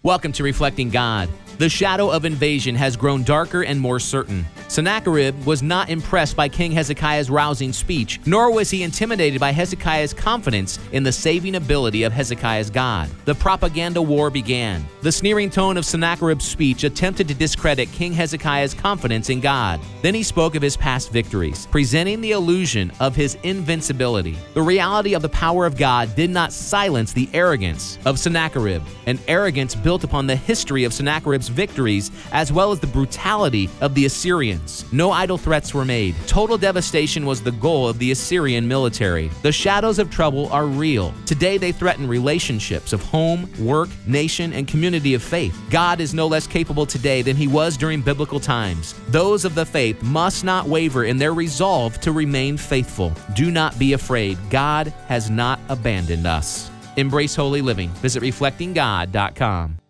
Welcome to Reflecting God. The shadow of invasion has grown darker and more certain. Sennacherib was not impressed by King Hezekiah's rousing speech, nor was he intimidated by Hezekiah's confidence in the saving ability of Hezekiah's God. The propaganda war began. The sneering tone of Sennacherib's speech attempted to discredit King Hezekiah's confidence in God. Then he spoke of his past victories, presenting the illusion of his invincibility. The reality of the power of God did not silence the arrogance of Sennacherib, an arrogance built upon the history of Sennacherib's victories as well as the brutality of the Assyrians. No idle threats were made. Total devastation was the goal of the Assyrian military. The shadows of trouble are real. Today they threaten relationships of home, work, nation, and community of faith. God is no less capable today than he was during biblical times. Those of the faith must not waver in their resolve to remain faithful. Do not be afraid. God has not abandoned us. Embrace holy living. Visit reflectinggod.com.